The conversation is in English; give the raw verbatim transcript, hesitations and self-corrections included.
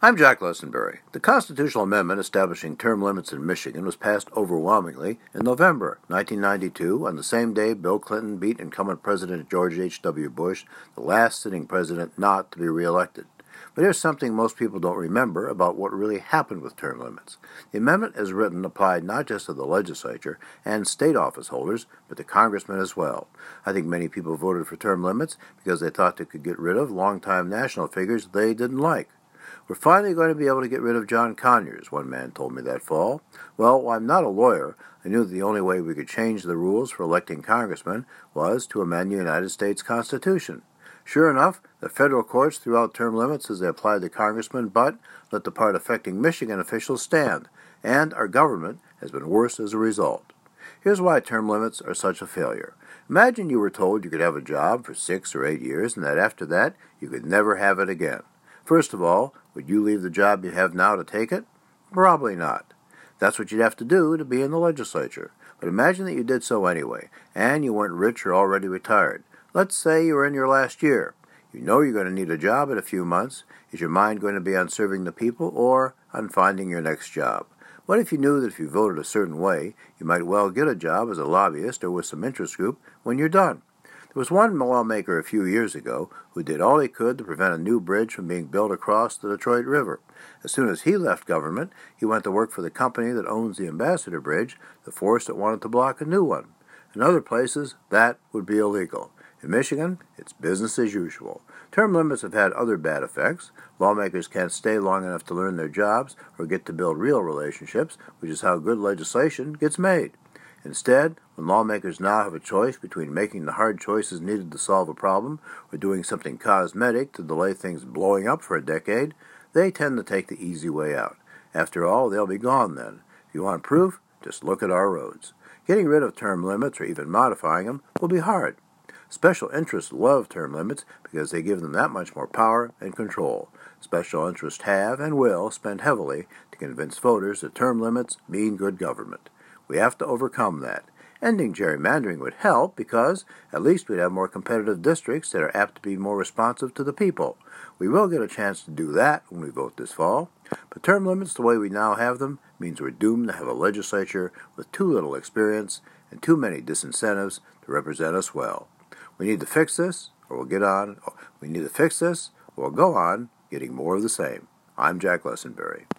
I'm Jack Lessenberry. The constitutional amendment establishing term limits in Michigan was passed overwhelmingly in November nineteen ninety-two, on the same day Bill Clinton beat incumbent President George H W. Bush, the last sitting president not to be reelected. But here's something most people don't remember about what really happened with term limits. The amendment as written applied not just to the legislature and state office holders, but to congressmen as well. I think many people voted for term limits because they thought they could get rid of longtime national figures they didn't like. We're finally going to be able to get rid of John Conyers, one man told me that fall. Well, while I'm not a lawyer, I knew that the only way we could change the rules for electing congressmen was to amend the United States Constitution. Sure enough, the federal courts threw out term limits as they applied to congressmen, but let the part affecting Michigan officials stand, and our government has been worse as a result. Here's why term limits are such a failure. Imagine you were told you could have a job for six or eight years, and that after that you could never have it again. First of all, would you leave the job you have now to take it? Probably not. That's what you'd have to do to be in the legislature. But imagine that you did so anyway, and you weren't rich or already retired. Let's say you were in your last year. You know you're going to need a job in a few months. Is your mind going to be on serving the people or on finding your next job? What if you knew that if you voted a certain way, you might well get a job as a lobbyist or with some interest group when you're done? There was one lawmaker a few years ago who did all he could to prevent a new bridge from being built across the Detroit River. As soon as he left government, he went to work for the company that owns the Ambassador Bridge, the force that wanted to block a new one. In other places, that would be illegal. In Michigan, it's business as usual. Term limits have had other bad effects. Lawmakers can't stay long enough to learn their jobs or get to build real relationships, which is how good legislation gets made. Instead, when lawmakers now have a choice between making the hard choices needed to solve a problem or doing something cosmetic to delay things blowing up for a decade, they tend to take the easy way out. After all, they'll be gone then. If you want proof, just look at our roads. Getting rid of term limits or even modifying them will be hard. Special interests love term limits because they give them that much more power and control. Special interests have and will spend heavily to convince voters that term limits mean good government. We have to overcome that. Ending gerrymandering would help because at least we'd have more competitive districts that are apt to be more responsive to the people. We will get a chance to do that when we vote this fall. But term limits, the way we now have them, means we're doomed to have a legislature with too little experience and too many disincentives to represent us well. We need to fix this, or we'll get on. We need to fix this, or we'll go on getting more of the same. I'm Jack Lessenberry.